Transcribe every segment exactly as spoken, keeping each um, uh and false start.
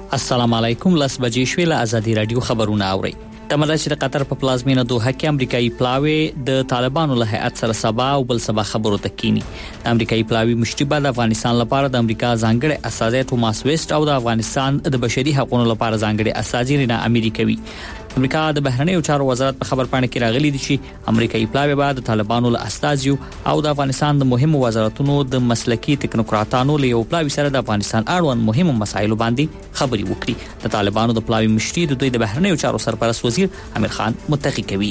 السلام علیکم. لاس بجې شوې له ازادي رادیو خبرونه اوري. تمره چې د قطر په پلازمینه دوحه کې امریکایي پلاوی د طالبانو له هیئت سره سبا او بل سبا خبرو تکینی. د امریکایي پلاوی مشري د افغانستان لپاره د امریکا ځانګړي استازی توماس ویسټ او د افغانستان د بشري حقوقو لپاره ځانګړي استازی رینا امریکوي. امریکا د بهرنیو چارو وزارت په خبر پاڼه کې راغلي دي چې امریکایي پلاوی بعد طالبانو له استازیو او د افغانستان د مهمو وزارتونو د مسلکی ټکنوکراتانو له یو پلاوی سره د افغانستان اړوند مهمو مسایلو باندې خبري وکړي. د طالبانو د پلاوی مشري د دوی د بهرنیو چارو سرپرست وزیر امیر خان متقی کوي.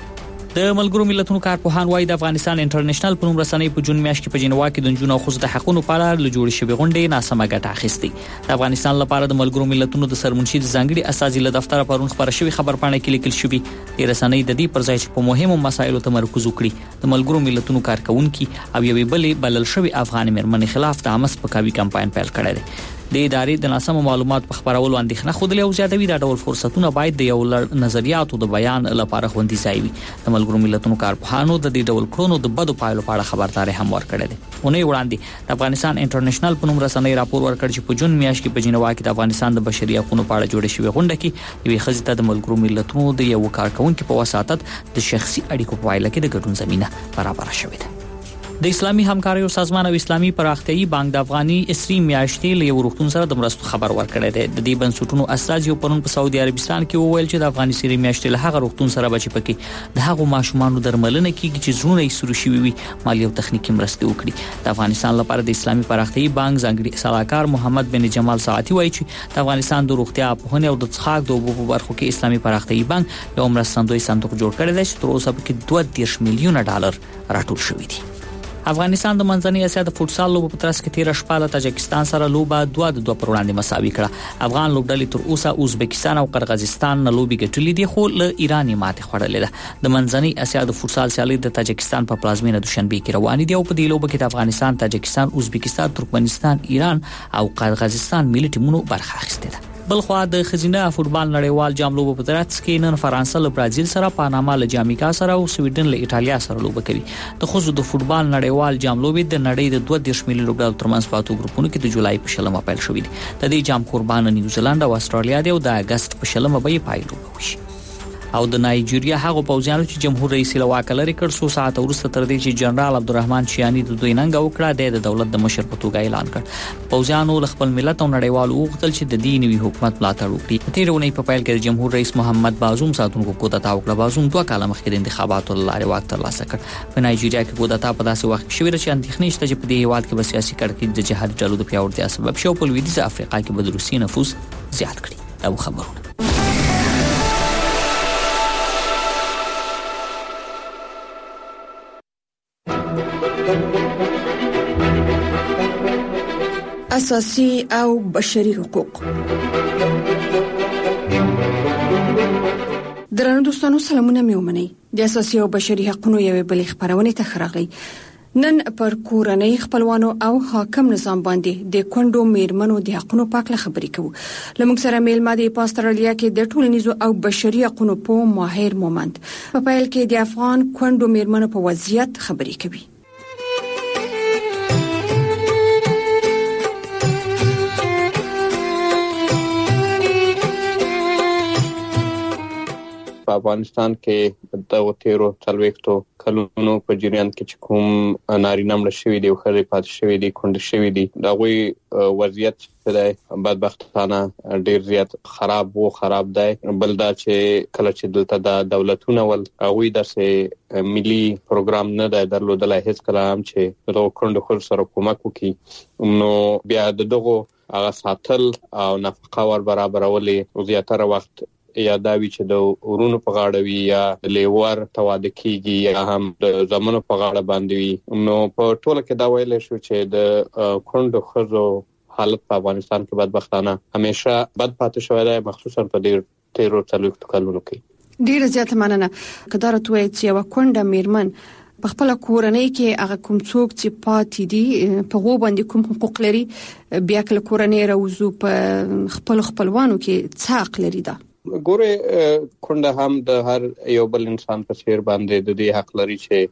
د ملګرو ملتونو کارپوهان وايي د افغانستان انټرنیشنل په نوم رسنۍ په جون میاشت کې په جنیوا کې د نجونو خصوصي د حقوقو په اړه له جوړې شوې غونډې ناسمه ګټه اخیستې. د افغانستان لپاره د ملګرو ملتونو د سرمنشي د ځانګړي استازي له دفتر پرون خبر شوی خبر پاڼه کې لیکل شوی د رسنۍ د دې پر ځای چې په مهمو مسایلو تمرکز وکړي د ملګرو ملتونو کارکونکو او یوې بلې بلل شوی افغان مرمنې خلاف د امس په کاوي کمپاین پیل کړی دی. د ادارې د ناسمو معلومات په خبرولو اندېښنه خوده او زیاتوي د ډول فرصتونه باید د یو لړ نظریاتو د بیان لپاره خوندي ځای وي. د ملګرو ملتونو کارپوهانو د دې ډول کړنو د بدو پایلو په اړه خبرداري هم ورکړې ده. ونه وړاندې د افغانستان انټرنیشنل په نوم رسنۍ راپور ورکړ چې په جون میاشت کې په جنیوا کې د افغانستان د بشري حقوقو په اړه جوړې شوې غونډه کې یوې ښځې ته د ملګرو ملتونو د یو کارکونکو په وساتت د شخصي اړیکو په وایله کې د ګډون زمينه برابر شوې ده. د اسلامي همکاریو سازمان او اسلامي پراختیايي بانک د افغاني اسري میاشتې له ورختون سره د مرستو خبر ورکړی دی. د دې بنسټونو استازي پرون په سعودي عربستان کې وویل چې د افغاني اسري میاشتې له هغه ورختون سره بچي پکې د هغو ماشومانو درملنه کیږي چې زړونه یې سوري شوي وي مالي او تخنیکی مرستې وکړي. د افغانستان لپاره د اسلامي پراختیايي بانک ځانګړي صلاحکار محمد بن جمال ساعتي وایي چې د افغانستان د روغتیا په هنه او د څښاک د اوبو په برخو کې اسلامي پراختیايي بانک یو مرستندوی صندوق جوړ کړی دی چې تر اوسه پکې دوه دېرش میلیونه ډالر راټول شوي دي. افغانستان د منځنۍ اسیا د فوټسال لوبو په ترڅ کې تیر شپه له تاجکستان سره لوبه دوه د دوه پر وړاندې مساوي کړه. افغان لوبډلې تر اوسه ازبکستان او قرغیزستان نه لوبي ګټلې دي خو له ایران ماته خوړلې ده. د منځنۍ اسیا د فوټسال سیالي د تاجکستان په پلازمینه دوشنبه کې روانې دي او په دې لوبه کې د افغانستان، تاجکستان، ازبکستان، ترکمنستان، ایران او قرغیزستان ملي ټیمونو برخه اخیستې ده. بلخوا د خزینه فوټبال نړیوال جام لوبو په ترڅ کې نن فرانسه له برازیل سره، پاناما له جامیکا سره او سویډن له ایټالیا سره لوبه کوي. د خوځو د فوټبال نړیوال جام لوبې د نړۍ د دوه دېرش میلیون لوبډال ترمنځ پاتو ګروپونو کې د جولای په شلمه پیل شوې دي. د دې جام قربان نیوزیلند او استرالیا دی او د اگست په شلمه به پای لوبه وشي. او د نایجیریا هغه پوځیانو چې جمهور رئیس له واک لري کړ څو ساعت وروسته تر دې چې جنرال عبدالرحمن چیانی د دوی ننګ وکړه د دولت د مشر په توګه اعلان کړ. پوځیانو له خپل ملت او نړیوالو وغوښتل چې د دې نوي حکومت ملاتړ وکړي. تیر اونۍ په پیل کې جمهور رئیس محمد بازوم ساتونکو کودتا وکړه. بازوم دوه کاله مخکې د انتخاباتو لارې واک ترلاسه کړ. په نایجیریا کې کودتا په داسې وخت کې شوې چې اندېښنې شته چې په دې هیواد کې به سیاسي کړکېچ د جهاد ډلو د پیاوړتیا سبب شي او په لویدیځه افریقا کې به د روسي نفوذ زیات کړي. دا خبرونه اساسي او بشري حقوق. درنو دوستانو سلامونه مې ومنئ. د اساسي او بشري حقوقو یوې بلې خبرونه ته خراغلی. نن پر کورنۍ خپلوانو او حاکم نظام باندې د کندو میرمنو د حقوقو په اړه خبرې کوو. لمونږ سره میلمه د استرالیا کې د ټولنیزو او بشري حقوقو په ماهر مومند په پیل کې د افغان کندو میرمنو په وضعیت خبرې کوي. په افغانستان کې د تیرو څلوېښتو کلونو په جریان کې چې کوم نارینه مړ شوي دي او ښځې پاتې شوي دي، کونډې شوي دي، د هغوی وضعیت چې دی بدبختانه ډېر زیات خراب و خراب دی. بل دا چې کله چې دلته د دولتونه ول هغوی داسې ملي پروګرام نه دی درلودلی هیڅ کله هم چې دغو کونډو ښځو سره کومک وکړي، نو بیا د دغو هغه ساتل او نفقه ور برابرولې زیاتره وخت یا داوی چې د ورونو په غاړه وي یا لیور تواده کیږي یا هم د زمونو په غاړه باندې وي. نو په ټوله کې دا ویل شو چې د کونډو ښځو حالت په افغانستان کې بدبختانه همیشه بد پاتې شوی دی، مخصوصا په دې تیرو څلوېښتو کلونو کې. ډیره زیاته مننه. کدارت وایي چې یو کونډه میرمن په خپل کورنۍ کې هغه کوم څوک چې پاتې دي په غو باندې کوم حقوق لري، بیا کله کورنۍ راوځو په خپل خپلوانو کې څه حق لري. دا ګوره کونډه هم د هر یو بل انسان په څیر باندې د دې حق لري چې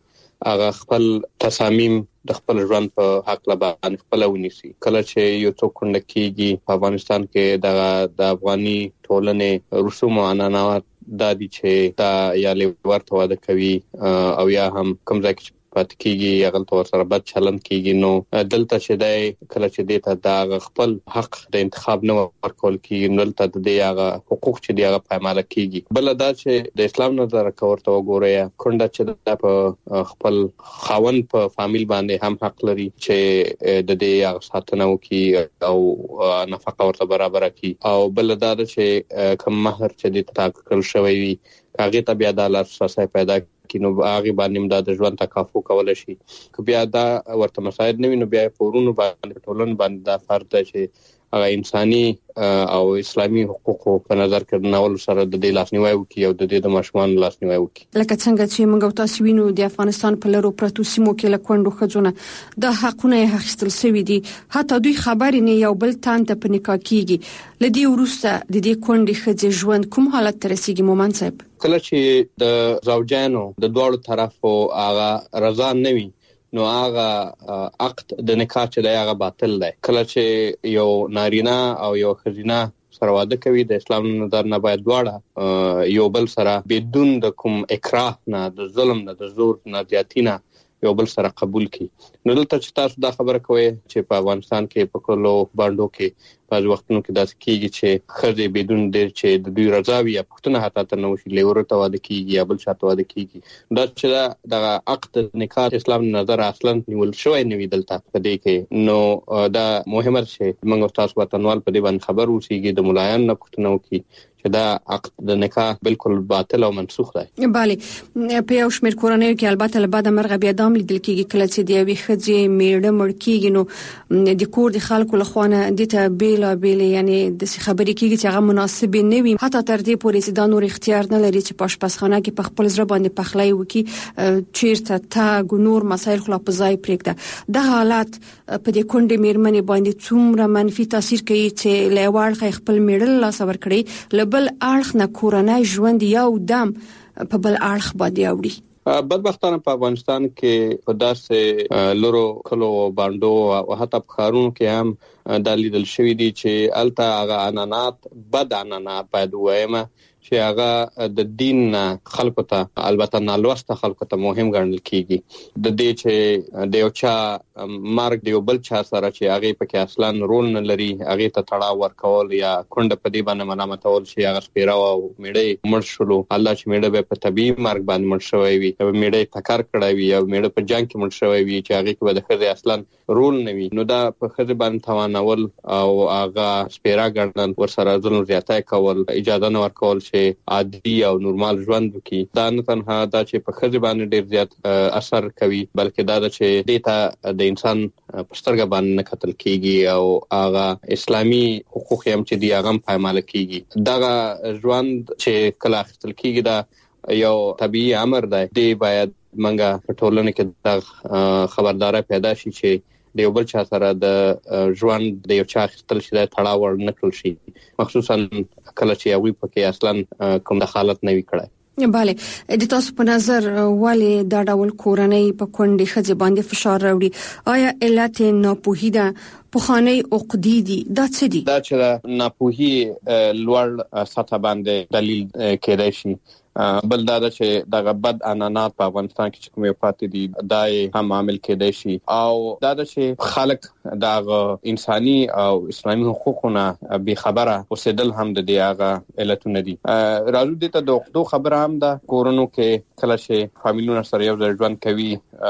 هغه خپل تصامیم د خپل ژوند په حق لا باندې خپل ونیسي. کله چې یو څوک کونډه کیږي په افغانستان کې د د افغاني ټولنې رسوم او عنعنات د دې چې دا یا لورته واده کوي او یا هم کوم ځای کې پات کیږي هغه تور سره بد چلند کیږي. نو دلته چې دای کله چې دیته دا خپل حق د انتخاب نه ورکول کیږي نو دلته د هغه حقوق چې دی هغه پایمال کیږي. بل دا چې د اسلام نظر کورته وګورئ کونډه چې په خپل خاون په فامیل باندې هم حق لري چې د دې هغه ساتنه وکړي او نفقه ورته برابر کړي. او بل دا چې کوم مہر چې د تاکل شوی وي هغه ته بیا د اساسي پیدا کینو هغه باندې د ژوند تکافو کول شي. که بیا دا ورته مساعد نه ویني بیا پورونو باندې ټولن باندې دا فرض ده چې هغه انساني او اسلامي حقوقو په نظر کې ناول سره د دې لاسنیوي وکي او د دې د ماشومان لاسنیوي وکي. لکه څنګه چې موږ تاسو وینو د افغانستان په لارو پروتو سیمو کې لکوندو خځونه د حقونه اخیستل شوی دي حتی دوی خبرې نه یو بل تان ته په نکاح کیږي. لدی ورسته د دې کونډې خځې ژوند کوم حالت ته رسیدي مومن صاحب؟ کله چې د زوجانو د دوړو طرفو هغه رضا نه وي نو هغه عقد د نکاح چې د هغه باطل دی. کله چې یو نارینه او یو ښځینه سره واده کوي د اسلام نظر نه باید دواړه یو بل سره بدون د کوم اکراه نه د ظلم نه د زور نه زیاتینه یو بل سره قبول کی. نو دلته چې تاسو دا خبره کوئ چې په افغانستان کې په کلو باندې کې په وختونو کې داسې کیږي چې خځې بدون د چې د دوی رضا وي یا پښتنه حتی ته نو شي لورته واده کیږي یا بل شاته واده کیږي. دا چې د عقد نکاح اسلام نظر اصلا نیول شوی نه وي دلته په دې کې. نو دا مهمه چې موږ تاسو وطنوال په دې باندې خبر اوسېږي د ملایان نه پښتنو کې چې دا عقد د نکاح بالکل باطل او منسوخ دی. بله په یو شمېر کورنیو کې البته له بعد مرغه بیا دام لیدل کیږي کله چې د یوې ښځې میړه مړ کیږي نو د کور د خلکو له خوا نه د ته بیل بیل یعنی د خبرې کیږي چې هغه مناسب نه وي حتی تر دې پورې چې دا نور اختیار نه لري چې پاشپزخانه کې په خپل ځای باندې پخلی وکړي چیرته تا نور مسایل خلا په ځای پرېږده. دا حالت په دې کونډې میرمنې باندې څومره منفي تاثیر کوي چې له واړه خپل میړه لاس ور کړی بل اړخ نه کورنۍ ژوند یو دم په بل اړخ باندې اوړي. بدبختانه په افغانستان کې په داسې لورو کلو باندې او حتی په خارونو کې هم د لیدل شوی دي چې الته هغه عنعنات بد عنعنات باید وایمه چې هغه د دین خلکو ته البته نالوسته خلکو ته مهم ګڼل کیږي. د دې چې د یو چا مرګ د یو بل چا سره چې هغه پکې اصلا رول نه لري هغه ته تړاو ورکول یا کونډه په دې باندې ملامتول شي هغه سپیرا او میړې مړ شلو الله چې میړه به په طبي مرګ باندې مړ شوی وي او میړه ټکر کړی وي او میړه په جنگ کې مړ شوی وي چې هغه کې به د خځې اصلا رول نه وي نو دا په خځې باندې توانول او هغه سپیرا ګڼل ورسره ظلم زیاتای کول اجازه نه ورکول چې عادي او نورمال ژوند وکړي. دا نه تنها دا چې په خځې باندې ډیر زیات اثر کوي بلکې دا چې دیتا د انسان پسترګه باندې نه کتل کیږي او هغه اسلامي حقوق هم چې دی هغه پایمال کیږي. دا ژوند چې کله اخیستل کیږي دا یو طبيعي امر دی. دی باید منګه په ټولنه کې د خبرداري پیدا شي چې د یو بل چا سره د ژوند د یو چا خپل شي د تړاو نه کول شي مخصوصا کله چې یوې پکې اصلا کوم دخالت نه وی کړای. بله د تاسو په نظر ولی دا ډول کورنۍ په کونډې خځې باندې فشار راوړي آیا علت ناپوهي ده پخوانی عقدی دي دا څه دي؟ دا چې ناپوهي لوړ سطح باندې دلیل کېدای شي. بل دا چې دغه بد عنعنات په افغانستان کې چې کومه پاتې دي دای هم عامل کېدای شي او دا چې خلک دغه انساني او اسلامي حقوقونه به خبره اوسېدل هم د دغه علتونه دي. راځو دې ته د عقدو خبره هم ده کورونو کې کله چې فامیلونه سره یو ځای ژوند کوي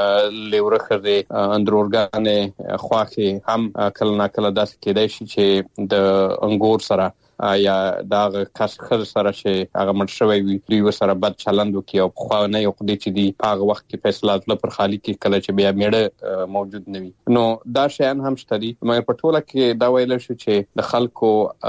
لورخه اندرورګانې خواخي هم کله نه کله داسې کېدای شي چې د انګور سره یا دا کس خر سره چې هغه مړ شوی وي دوی سره بد چلند وکي او خو نه یو قضیه چې دی هغه وخت کې فیصله تل پر خالی کې کله چې بیا میړه موجود نه وي نو دا شیان هم شته دي. مې په ټوله کې دا ویل شو چې د خلکو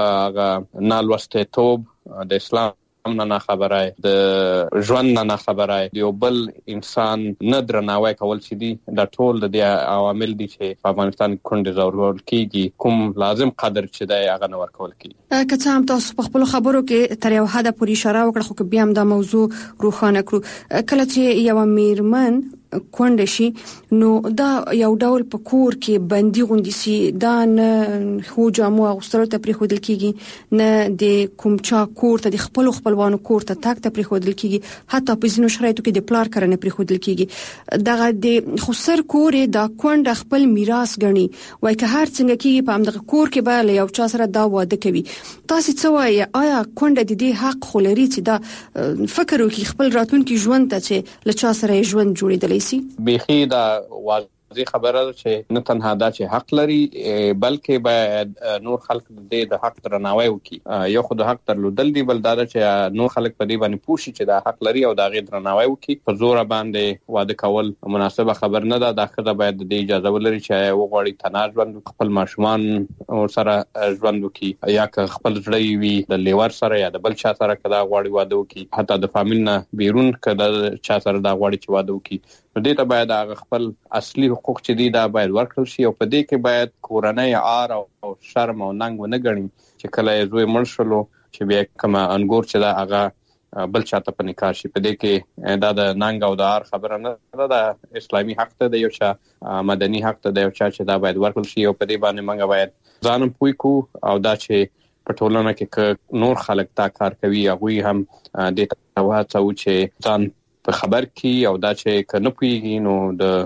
هغه نالوسته توب د اسلام نه خبره د ژوند نه خبره دی یو بل انسان نه درناوی کول چې دی دا ټول د عوامل دي چې په افغانستان کې کونډه زورول کیږي کوم لازم قدر چې دی هغه نه ورکول کیږي. که څه هم تاسو په خپل خبرو کې تر یو حد پورې اشاره وکړه خو بیا هم دا موضوع روښانه کړو کله چې یو میرمن کونډه شي نو دا یو ډول په کور کې بندي غوندي سي، دا نه خو جامو اغوستلو ته پریښودل کیږي، نه د کوم چا کور ته د خپل خپلوانو کور ته تاک ته پریښودل کیږي، حتی په ځینو شرایطو کې د پلار کرنه پریښودل کیږي. دغه د خسر کور دا کونډه خپل میراث غني، وای که هر څنګه کیږي په همدغه کور کې به له یو چا سره دا واده کوي. تاسو څه وایي، آیا کونډه د دې حق خلري چې دا فکر وکړي خپل راتلونکي ژوند ته چې له چا سره ژوند جوړیدلی سي؟ بيخي دا واضح خبره ده چې نه تنها دا چې حق لري بلکې باید نور خلک د د حق درناوی وکړي. یو خو د حق درلودل دی، بل دا چې نور خلک په دې باندې پوښي چې دا حق لري او دا غي درناوی وکړي. په زور باندې واده کول مناسبه خبر نه ده. دا خدای باید د اجازه ولري چې وغوړي تناز ژوند خپل ماشومان سره ژوند وکړي، یا که خپل ځړی وي د لیور سره یا د بل چا سره کدا غوړي واده وکړي، حتی د فامیل نه بیرون کدا چا سره دا غوړي چې واده وکړي. نو دې ته باید هغه خپل اصلي حقوق چې دي دا باید ورکړل شي، او په دې کې باید کورنۍ عار او شرم او ننګ ونه ګڼي چې کله زوی مړ شلو چې بیا کوم انګور چې دا هغه بل چاته په نکاح شي. په دې کې دا د ننګ او د عار خبره نه ده، د اسلامي حق ته د یو چا مدني حق ته د یو چا چې دا باید ورکړل شي. او په دې باندې موږ باید ځانم پوي کو، او دا چې په ټولنه کې نور خلک دا کار کوي هغه هم د تواتو چې ځان په خبر کی، او دا چې کنه پويږي نو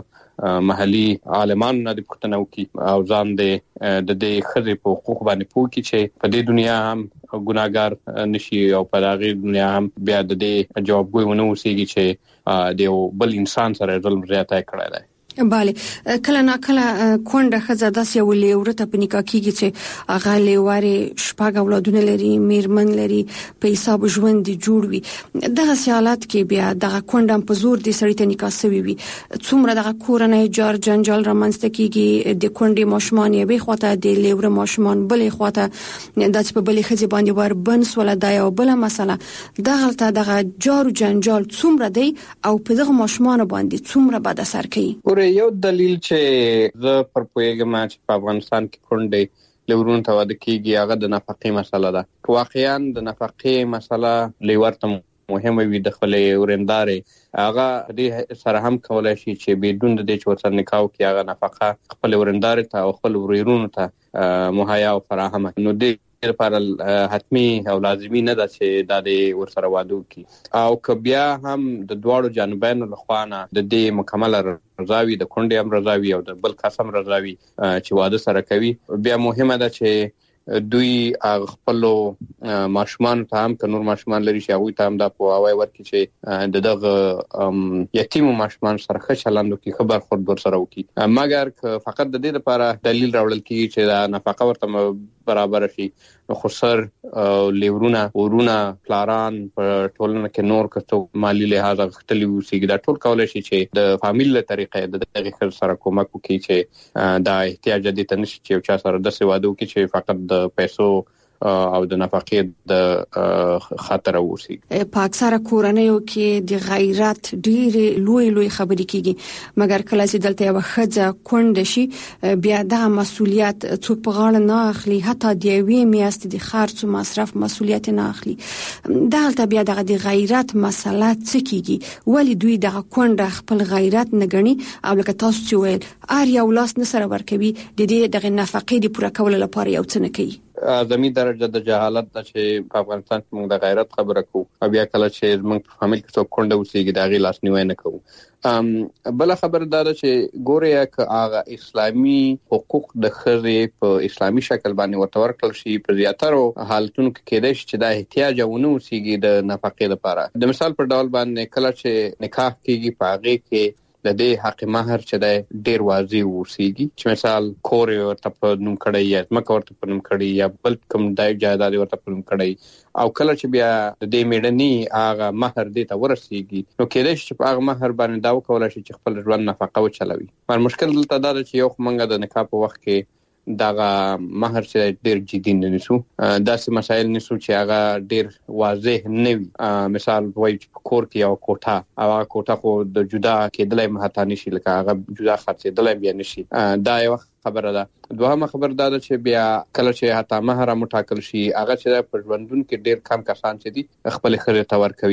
د محلي عالمانو نه د پښتنو کې او ځان د د دې خزي په حقوق باندې پوي چې په دې دنیا هم ګناګار نشي او په هغه دنیا هم بیا د دې جوابګوي ونه وسیږي چې د بل انسان سره ظلم زیاته کړی دی. بله، کله نا کله کونډه ښځه داسې یو لیوره ته په نکاح کیږي چې هغه لیوارې شپږ اولادونه لري، میرمن لري، په حساب ژوند دی جوړ وي. دغه حالات کې بیا دغه کونډه په زور دي سړی ته نکاح سوي وي، څومره دغه کورنۍ جار جنجال رامنځته کیږي، د کونډې ماشومان یې به خواته د لیوره ماشومان بلې خواته د چې په بلې ښځې باندې ور بنس ولا دا یو بل مسله. دغه دغه جار جنجال څومره دی او په دغه ماشومان باندې څومره بد اثر کوي؟ یو دلیل چې زه پر پوهیږم چې په افغانستان کې کونډې لورونو ته واده کیږي هغه د نفقې مسله ده. واقعا د نفقې مسله لیورته مهمه وي، د خپلې ورندارې هغه دې سره هم کولای شي چې بدون د دې چې ورسره نکاح وکړي هغه نفقه خپل ورندارې ته او خپل ورونو ته مهیا او فراهمه. نو دې لپاره حتمی او لازمی نه ده چې دا د ورسره واده وکړي، او که بیا هم د دواړو جانبینو لخوا نه د دې مکمله رضاوي، د کونډې هم رضاوي او د بل کس هم رضاوي چې واده سره کوي، بیا مهمه ده چې دوی خپل ماشومان ته هم که نور ماشومان لري چې هغه ته هم دا پوهاوی ورکړي چې د دغه یتیم ماشومان سره ښه چلند وکړي، خبر خود ور سره وکړي. مګر که فقط د دې لپاره دلیل راوړل کیږي چې دا نفقه ورته برابر شي، نو خسر لیورونه ورونه پلاران په ټولنه کې نور کته مالی لحاظ غختلی وسیږي، دا ټول کولای شي چې د فامیل له طریقې د دغه خل سره کومک وکړي چې دا احتیاج دي ته نشي چې چا سره د سوادو کې چې فقط د پیسو او د نفقې د خاطر اوسي. په اکثره کورنیو کې د غیرت ډېر لوی لوی خبرې کیږي، مګر کله چې دلته یو ښځه کونډه شي بیا د مسولیت څوک په غاړه نه اخلي، حتی د یوې میاشتې د خرڅ او مصرف مسولیت نه اخلي. دلته بیا دغه د غیرت مسله څه کیږي؟ ولی دوی دغه کونډه خپل غیرت نه ګڼي او لکه تاسو چې ویل ار یو لاس نه سره ورکوي د دې دغه نفقې د پوره کولو لپاره یو څه نه کوي؟ اعظمي درجه د جهالت د چې په افغانستان کې موږ د غیرت خبره کوو، او بیا کله چې موږ په فامیل کې څوک کونډه وسیږي دا غي لاس نیوي نه کوو. ام بل خبر دا چې ګوره ک هغه اسلامي حقوق د خزې په اسلامي شکل باندې ورته ورکړل شي، په زیاتره حالتونو کې کېدای شي چې دا احتیاج ونه وسیږي د نفقې لپاره. د مثال په ډول باندې کله چې نکاح کیږي په هغه کې د دې حق مہر چې د ډیر واضح وسیږي، چې مثال کور ورته په نوم کړی یا مکه ورته په نوم کړی یا بل کوم دای جایداد ورته په نوم کړی، او کله چې بیا د دې میډني هغه مہر دې ته ورسیږي نو کېدای شي چې په هغه مہر باندې دا وکولای شي چې خپل ژوند نفقه وچلوي. پر مشکل دلته دا چې یو منګه د نکاح په وخت کې دغه مہر چې ډیر جدي نه نسو، داسې مسایل نسو چې هغه ډیر واضح نه وي. مثال وایي چې کور کې یو کوټه او هغه کوټه خو د جدا کېدلای مهته نشي، لکه هغه جدا خرڅېدلای بیا نشي، دا یو خبره ده. دوهمه خبر دا ده چې بیا کله چې حتی مہر مټاکل شي هغه چې په ژوندون کې ډیر کم کسان چې دي خپل خرې ته ورکوي،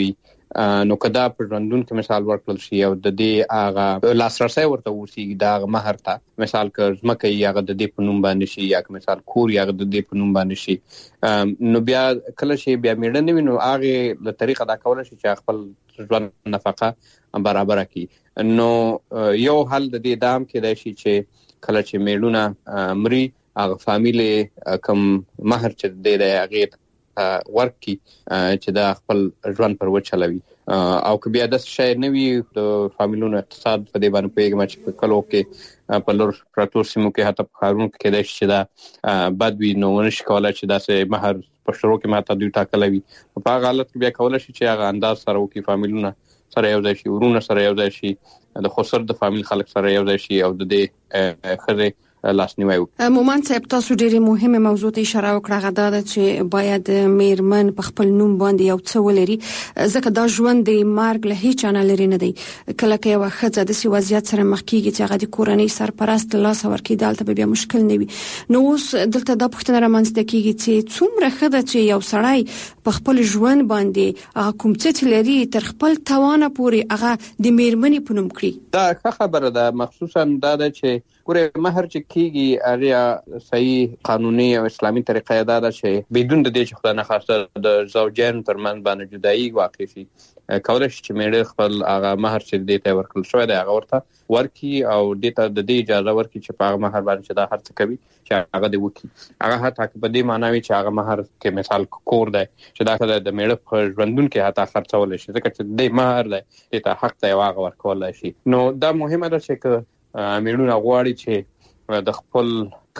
نو کدا په ژوندون کې مثال ورکړل شي او د دې هغه لاسرسي ورته وسی دا مہر ته مثال ک زمکه یې هغه د دې په نوم باندې شي یا مثال کور یې هغه د دې په نوم باندې شي نو بیا کله شي بیا میړنه وینو هغه د طریقه دا کول شي چې خپل ژوند نفقه برابر کړي نو یو حل د دې دام کې دی چې کله چې میړونه مري هغه فامیلی کوم مہر چې دی دی هغه ورکی چې دا خپل ژوند پر وچلوي او که بیا د شای نوی د فامیلونو اقتصاد په دې باندې پیګم چې کلو کې په لور پراتور سیمو کې حتی په خارونو کې د چې دا بدوی نو نش کوله چې دا سه مہر په شروع کې ماته دوی ټاکلوي په هغه حالت کې بیا کول شي چې هغه انداز سره وکي فامیلونه سره یو ځای شي ورونه سره یو ځای شي د خسر د فامیل خلک سره یو ځای شي او د دې خزه لاسنیوي وکړي. مومن صاحب تاسو ډېری مهمه موضوع ته اشاره وکړه غدا ده چې باید میرمن په خپل نوم باندې یو څه ولري ځکه دا ژوند د مرګ له هیڅ نه لري نه دی کله کې یو خزه د سی وضعیت سره مخ کیږي چې هغه د کورنۍ سرپرست لاس ورکړي دلته بیا مشکل نه وي نو اوس دلته د پښتنه رامنځته کیږي چې څومره خزه چې یو سړی په خپل ژوند باندې هغه کوم څه لري تر خپل توانه پوري هغه د میرمنې په نوم کړی دا ښه خبره ده مخصوصا دا ده چې ګوره مہر چې کیږي اړیا صحیح قانوني او اسلامي طریقه دا ده چې بدون د دې چې خدای نه خواسته د زوجین ترمن باندې جدایي واقع شي کولای شي چې میړه خپل هغه مہر چې دې ته ورکړل شوی دی هغه ورته ورکی او دې ته د دې اجازه ورکی چې په هغه مہر باندې چې دا هرڅه کوي چې هغه دې وکي هغه حتی په دې معنی وي چې هغه مہر کې مثال کور دی چې دا د میړه په ژوندون کې حتی خرڅول شي ځکه چې دې مہر دی دې ته حق دی هغه ورکول شي نو دا مهمه ده چې میړونه غواړي چې د خپل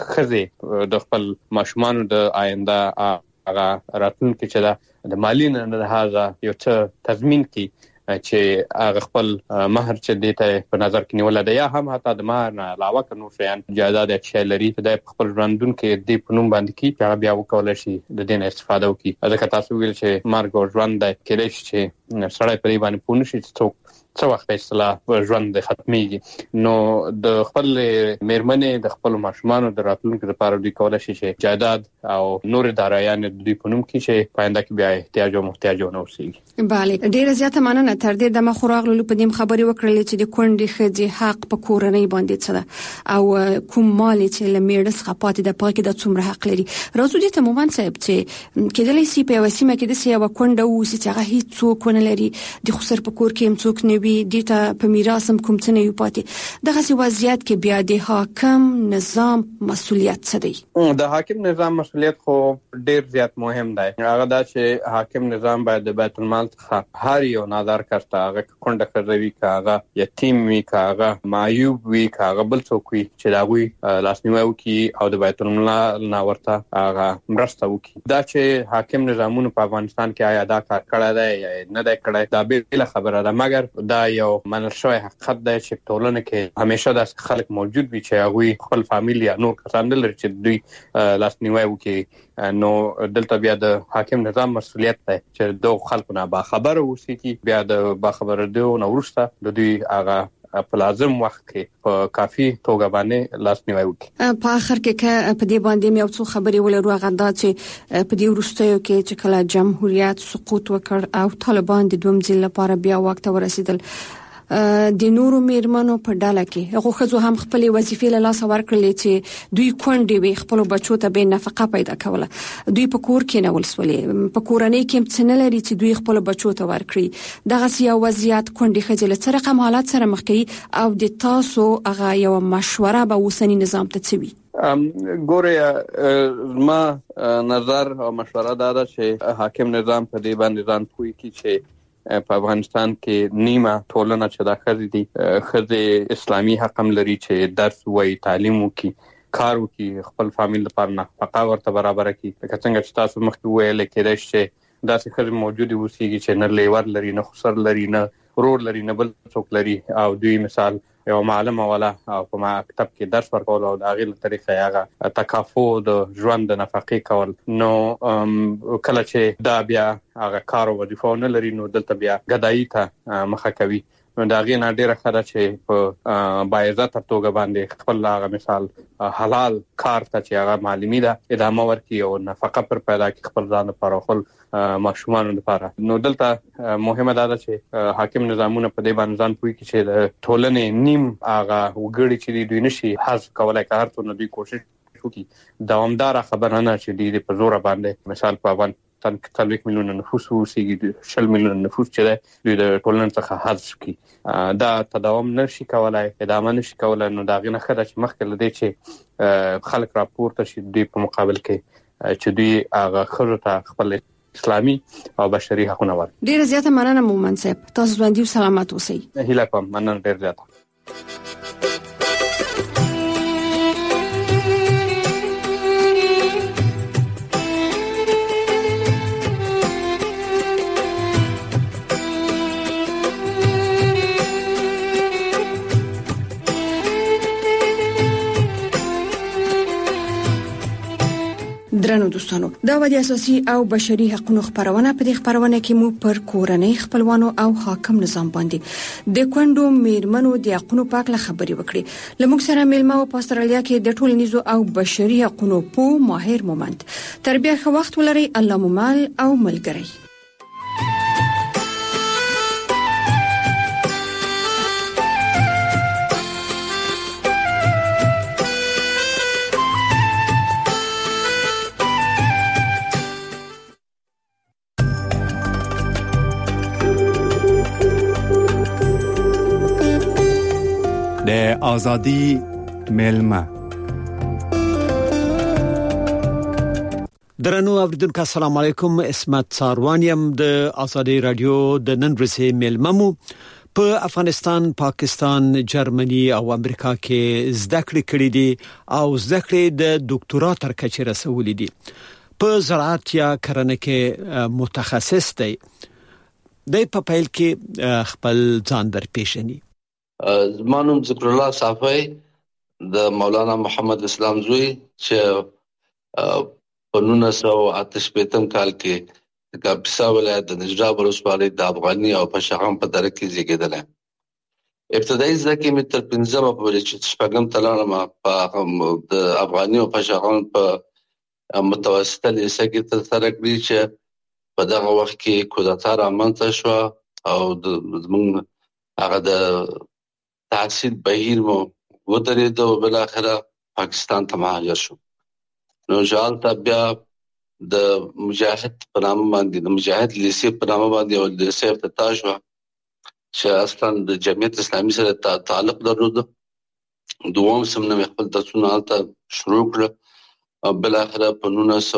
خزه د خپل ماشومان د آینده هغه راتلونکي چې دا د مالی نه لحاظه یو څه تضمین کړي چې هغه خپل مہر چې دیته په نظر کې نیول دی یا هم حتی د مہر نه علاوه کنو شیان جایداد چې لري د خپل ژوندون کې د پنوم باندې کې هغه بیا وکول شي د دې استفاده وکړي ځکه تاسو ویل چې مرګ او ژوند د کېدای شي چې سړی په دې باندې پونه شي چې څو وخت اصلاح ژوند د ختميږي نو د خپل میرمنې د خپل ماشومانو د راتلونکو لپاره دوی کولای شي چې جایداد او نور دارایان دوی پنوم کې چې پاینده کې بیا احتیاج او محتاج نه اوسېږي. bale ډیره زیاته مننه تر دې د مخوراغلو په دې خبرې وکړلې چې د کونډې خځې حق په کورنۍ باندې څه ده او کوم مال چې لمېړه څخه پاتې د پاکي د څومره حق لري راځو دې ته مومن صاحب چې کېدلې سي په وسیمه کې د سي یو کونډه و چې هغه هیڅ څوک نه لري د خسر په کور کې هم څوک نه وي دیتا په میراث هم کوم څه نه یو پاتې دغه سی وضعیت کې بیا د حاکم نظام مسؤلیت څه دی د حاکم نظام مسؤلیت خو ډیر زیات مهم دی هغه دا چې حاکم نظام باید د بیت المال څخه هر یو نادر کړه هغه کونډه کوي کاغه یتیم وی کاغه معیوب وی کاغه بل څوک وی چې دا وی لاسنیوي وکي او د بیت المال نه ورته هغه مرسته وکي دا چې حاکم نظامونه په افغانستان کې آیا دا کار کړی دی یا نه دی کړی دا به خبره ده مګر دا یو منل شوی حقیقت دی چې ټولنه کې همیشه د خلک موجود وي چې هغه خپل فامیل یا نور کسان لري چې دوی لاسنیوي وکي نو دلته بیا د حاکم نظام مسؤلیت دی چې دوه خلکو نه با خبر اوسي چې بیا د با خبر دی نو ورسته د دوی هغه په لازم وخت کې په کافي توګه باندې لاسنیوي وکړي په اخر کې په دې باندې مې یو څه خبرې ولرو هغه دا چې په دې وروستیو کې چې کله جمهوریت سقوط وکړ او طالبان د دوم ځل لپاره بیا وخت ورسېدل د نورو میرمنو په ډاله کې هغه خزو هم خپل وظیفې له لاس ورکړلې چې دوی کونډې وي خپل بچو ته به نفقه پیدا کوله دوی په کور کې نه ولسولې په کورنۍ کې څه نه لري چې دوی خپل بچو ته ورکړي دغه سیاسي وضعیت کونډې خځلې سره کوم حالات سره مخ کوي او د تاسو هغه یو مشوره به وسنی نظام ته څوي ګوره ما نظر او مشوره دا ده چې حاکم نظام په دې باندې ځان پوي کی چې په افغانستان کې نیمه ټولنه چې دا خزي دي خزي اسلامي حق هم لري چې درس وای تعلیم وکي کار وکي خپل فامیل لپاره نفقه ورته برابر کړي لکه څنګه چې تاسو مخکې ویل کېدای شي دا چې خزي موجود اوسېږي چې نه لیور لري نه خسر لري نه رور لري نه بل څوک لري او دوی مثال یو معلم ولا او په مکتب کې درس ورکول او د هغه طریقې هغه تکافو د ژوند د نفقې کول نو کله چې دا بیا هغه کار او وظیفه نه لري نو دلته بیا غدایي ته مخه کوي دا غي نه ډیره خره چې په بایزه تر توګه باندې خپل هغه مثال حلال کار ته چې هغه معلومی ده ادامه ورکړي او نفقه پر پیدا کړي خپل ځان لپاره خپل ماشومان لپاره. نو دلته مهمه ده چې حاکم نظامونه په دې باندې ځان پوي کې چې د ټولنې نیم هغه وګړي چې دوی نشي حذف کولای کار ته نو دوی کوشش وکړي دوامدار خبره نه چې دوی په زور باندې مثال په افغان تن څلوېښت میلیونه نفوس وسیږي شل میلیونه نفوس چې دوی د ټولنې څخه حذف کړي دا تداوم نشي کولای ادامه نشي کولای. نو دا غنه خدای چې مخکې لدی چې خلک راپورته شي دوی په مقابل کې چې دوی هغه خرو ته خپل اسلامي او بشري حقوق ورکړي. ډیر زیاته مننه مومن صاحب، تاسو ژوندۍ او سلامت اوسئ. هیله کوم مننه ډیر زیاته. درنو دوستانو، دا و د اساسي او بشري حقوقو خبرونه. په دې خبرونه کې مو پر کورنۍ خپلوانو او حاکم نظام باندې د کونډو میرمنو د حقوقو په اړه خبرې وکړې. لموږ سره میلمه په استرالیا کې د ټولنیزو او بشري حقوقو په ماهر مومند. تربیه خو وخت ولري، الله مومال او ملګری. د ازادي میلمه. درنو اوریدونکو السلام علیکم، اسمت ساروانیم د ازادي رادیو د نن ورځې میلمه. په افغانستان، پاکستان، جرمني او امریکا کې زده کړې کړې دي او زده کړې د ډاکټرا تر کچې رسولې دي. په زراعت یا کرنه کې متخصص دی. د په پیل کې خپل ځان در پیژني. زمانوم ذکر الله صافی د مولانا محمد اسلام زوی چې په نولس سوه اته شپېتم کال کې د کاپیسا ولایت د نجراب ولسوالۍ د افغاني او پشغم په دره کې زیږیدل. ابتدایي زده کړې مې تر پنځمه پورې چې شپږم ته لاړم په د افغاني او پشغم په متوسطه لیسه کې ترسره کړې چې په دغه وخت کې کودتا رامنځته شوه او زموږ هغه د تحصیل بهیر مو ودرېد او بالاخره پاکستان ته مهاجر شو. نو ژالته بیا د مجاهد په نامه باندې د مجاهد لیسې په نامه باندې او لیسې افتتاح شو چې اصلا د جمعیت اسلامي سره تعلق درلود. دوم سم نه خپل درسونه هلته شروع کړل او بالاخره په نولس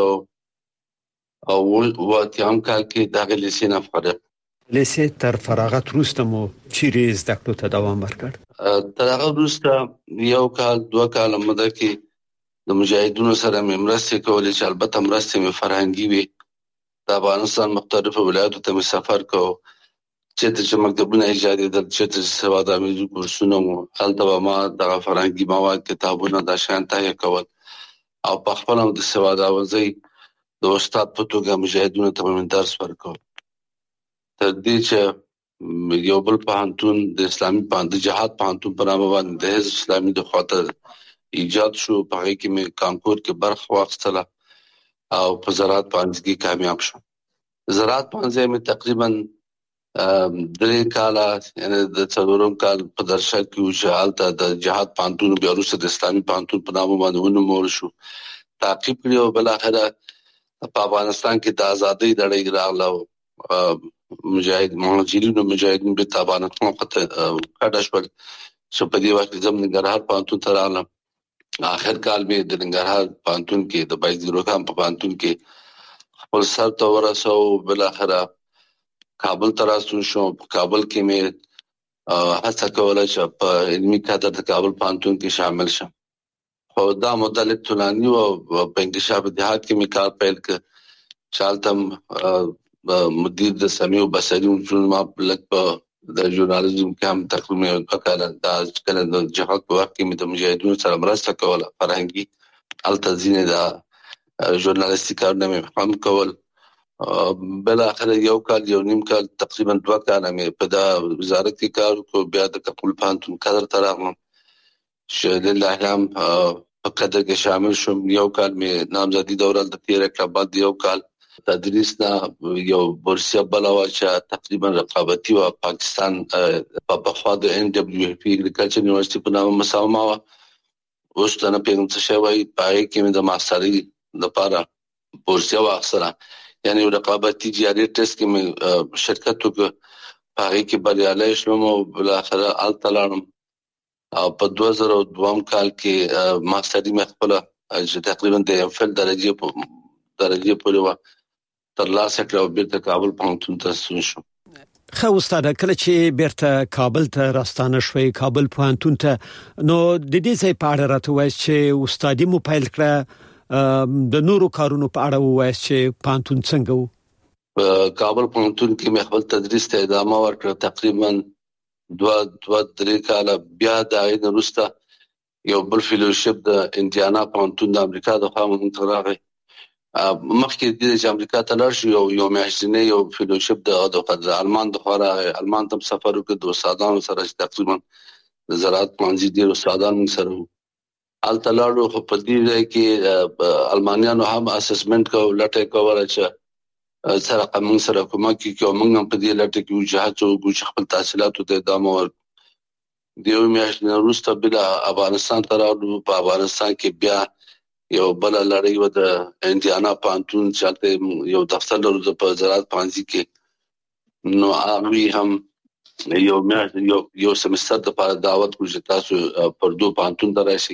سوه او اووه اتیایم کال کې دغه لیسې نه فارغ. لیسې تر فراغت وروسته مو چیرې زده کړو ته دوام ورکړ؟ تر هغه وروسته یو کال دوه کال موده کې د مجاهدونو سره مې مرستې کولې چې البته مرستې مې فرهنګي وي. د افغانستان مختلفو ولایاتو ته مې سفر کوو چېرته چې مکتبونه ایجادېدل، چېرته چې سوادآمیزو کورسونه مو، هلته به ما دغه فرهنګي مواد، کتابونه، دا شیان تهیه کول او په خپله د سوادآمیزۍ د استاد په توګه مجاهدونو ته مې درس ورکول. تر دې چې یو بل پوهنتون د اسلامي پوهنتون د جهاد پوهنتون په نامه باندې د حزب اسلامي د خواته ایجاد شو. په هغې کې مې کانکور کې برخه واخیستله او په زراعت پوهنځي کې کامیاب شوم. زراعت پوهنځی مې تقریبا درې کاله یعنې د څلورم کال په درشل کې و چې هلته د جهاد پوهنتون بیا وروسته د اسلامي پوهنتون په نامه باندې ونومول شو، تعقیب کړي او بالاخره په افغانستان کې د ازادۍ لړۍ راغله. مجاهد مهاجرینو مجاهدین به افغانستان ته کډه شول چې په دې وخت کې زم ننګرهار پوهنتون ته راغلم. آخر کال مې د ننګرهار پوهنتون کې د بایزید روکان په پوهنتون کې خپل سر ته ورساو. بالاخره کابل ته راستون شوم. په کابل کې مې هڅه کوله چې په علمي کادر د کابل پوهنتون کې شامل شم. خو دا موده لږ طولاني وه. په انکشاف دیهات کې مې کار پیل کړ چې هلته مدیر د سمیع و بصري اصول ما لږ په د ژورنالیزم کې هم تقریبا دوه کاله دا کله د جهاد په وخت کې مې د مجاهدینو سره مرسته کوله فرهنګي. هلته ځینې د ژورنالیستي کارونه مې هم کول بل اخر یو کال یو نیم کال تقریبا دوه کال مې په دا وزارت کې کار کو بیا د کابل پانتون قدر تراغم چې لله الحمد په قدر کې شامل شوم. یو کال مې نامزدي دوره د تیر کړه، بعد یو کال تدریس نه یو بورسیه بلوا چې تقریبا رقابتي و پاکستان په خوا د ان دبليو پی اګریکلچر یونیورسيټي په نامه مساومه و. اوس ته نه پیغام څه شوی پای کې مې د ماستري لپاره بورسیه واخسره، یعنی رقابتي جاري ټیسټ کې مې شرکت وکړ، پای کې بریالي شوم او بل اخره ال تلانم او په دوه زره دوه کال کې ماستري مې خپل چې تقریبا د ام فل درجه درجه پورې و تر لاسه کړو، بیرته کابل پوهنتون ته ستون شوم. خو استاد کله چې بیرته کابل ته راستانه شوي کابل پوهنتون ته، نو د دې ځای په اړه راته وایي چې استادي مو پیل کړه، د نورو کارونو په اړه وایي چې پوهنتون څنګه وو؟ په کابل پوهنتون کې مې خپل تدریس ته ادامه ورکړه تقریبا دوه دوه درې کال. بیا د عین وروسته یو بل فیلوشپ د انډیانا پوهنتون د امریکا د خوا مونږ ته راغی. مخکې د چې امریکا ته لاړ شو یو یو میاشتنی یو فیلوشپ د د آلمان د خوا راغی. آلمان ته سفر وکړ د استادانو سره چې تقریبا زراعت پوهنځي ډېر استادان موږ سره وو. هلته لاړو خو په دې ځای کې المانیانو هم اسسمنټ کوو، لټه کوله چې سره موږ سره کومک وکړي او موږ هم په دې لټه کې وو چې هڅه وکړو چې خپل تحصیلاتو ته ادامه ورکړو. د یو میاشت نه وروسته بیا افغانستان ته راغلو. په افغانستان کې بیا یو بل لړۍ و د انډیانا پوهنتون چې یو دفتر لرو په زراعت پوهنځي کې، نو هغوی هم یو میاشت یو یو سمستر لپاره دعوت کړو چې تاسو پردو پوهنتون ته راشئ.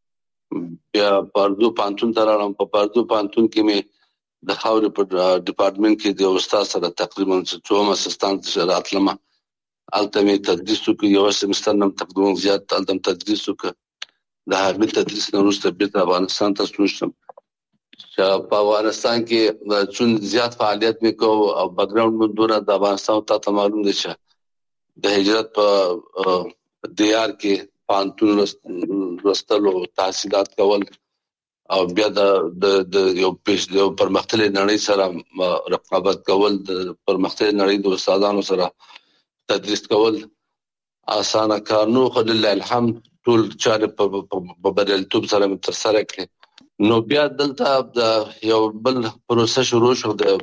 بیا پردو پوهنتون ته راغلم. په پردو پوهنتون کې مې د خاورې په ډپارټمنټ کې د استاد سره تقریبا څوم اسسټانټ راتلم. هلته مې تدریس وکړ، یو سمستر نه تقریبا زیات هلته تدریس وکړ. د هغه تدریس نه وروسته بیرته افغانستان ته ستون شوم. چې په افغانستان کې چون زیات فعالیت مې کوو او بیکګراوند مې دونه د افغانستان ته معلوم دی چې د هجرت په دیار کې پوهنتون لوستل او تحصیلات کول او بیا د د یو پیش یو پرمختللي نړۍ سره رقابت کول، د پرمختللي نړۍ د استادانو سره تدریس کول اسانه کار نو، خو لله الحمد ټول چارې په بریالیتوب سره مې ترسره کړې. نو بیا دلته د یو بل پروسه شروع شو د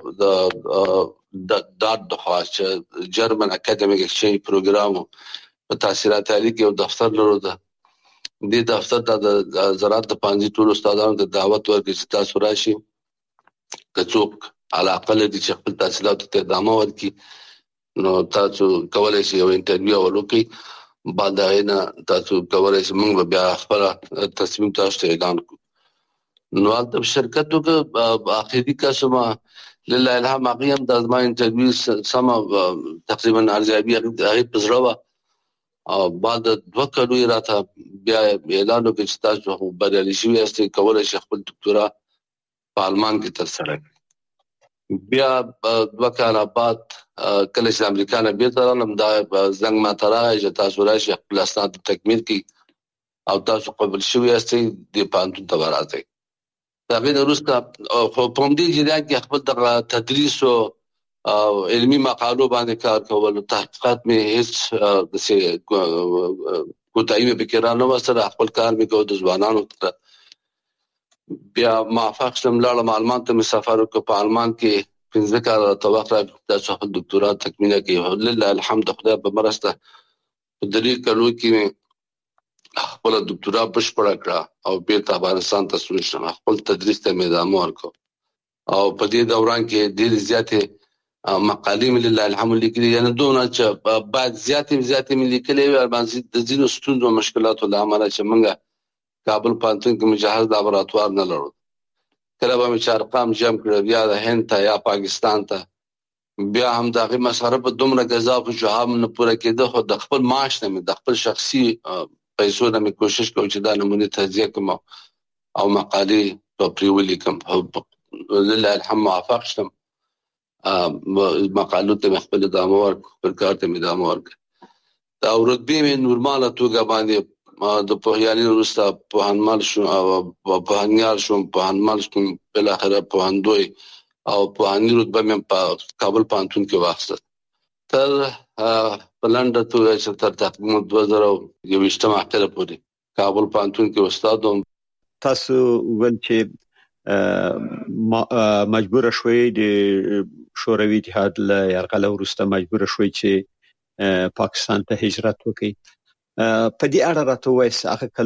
د داد د خوا چې جرمن اکیډمیک ایکسچینج پروګرام په تحصیلات عالی کې یو دفتر لرو. ده دې دفتر ته د زراعت د پوهنځي ټول استادانو ته دعوت ورکړي چې تاسو راشئ، که څوک علاقه لري چې خپل تحصیلاتو ته ادامه ورکړي نو تاسو کولی شئ یو انټرویو وکړئ. بعد هغې نه تاسو کولی شئ موږ به بیا خپله تصمیم تاسو ته اعلان کړو. نو هلته شرکت وکړ. آخري قسمه لله الحمد هغې هم د زما انټرویو سمه تقریبا ارزیابي هغې په زړه وه او بعد دوه کالو یې راته بیا اعلان وکړ چې تاسو خو بریالي شوي یاستئ، کولی شئ خپل دکتورا په آلمان کې ترسره کړئ. بیا دوه کاله بعد کله چې امریکا نه بیرته راغلم دا زنګ ماته راغی چې تاسو راشئ خپل اسناد تکمیل کړئ او تاسو قبول شوي یاستئ دې پوهنتون ته به راځئ. د هغې نه وروسته خو په همدې جریان کې خپل دغه تدریس او علمي مقالو باندې کار کول، تحقیقات مې هیڅ داسې کوتاهي مې پکې را نه وستله، خپل کار مې کوه د ځوانانو ته. بیا موفق شوم، لاړم آلمان ته مې سفر وکړ. په آلمان کې پنځه کاله راته وخت راکړ تاسو خپل دکتورا تکمیله کړئ. لله الحمد د خدای په مرسته په درې کالو کې مې خپله دکتورا بشپړه کړه او بیرته افغانستان ته ستون شوم. خپل تدریس ته مې ادامه ورکړه او په دې دوران کې ډېرې زیاتې مقالې مې لله الحمد لیکلي، یعنې دونه چې باید زیاتې زیاتې مې لیکلې وي د ځینو ستونزو او مشکلاتو له امله چې موږ کابل پوهنتون کې مجهز لابراتوار نه لرو. کله به مې چې ارقام جمع کړل یا د هند ته یا پاکستان ته، بیا هم د هغې مصارف دومره ګزافو چې هم نه پوره کېده، خو د خپل معاش نه مې د خپل شخصي پیسو نه مې کوشش کوم چې دا نمونې تجزیه کړم او مقالې په پرې ولیکم. لله الحمد موفق شوم، مقالو ته مې خپل ادامه ورکړه، خپل کار ته مې ادامه ورکړه. او رتبې مې نورماله توګه باندې د پوهیالي وروسته پوهنمل شوم، پوهنیار شوم، پوهنمل شوم، بالاخره پوهندوی او پوهنځي رتبه مې په کابل پوهنتون کې واخیسته. تر بلنډه توګه چې تر تقریبا دوه زره یوویشتم اخره پورې کابل پوهنتون کې استاد وم. تاسو ول چې مجبور شوي د شوروي اتحاد له یرغل وروسته مجبور شوي چې پاکستان ته هجرت وکړي. په دې اړه راته وایي هغه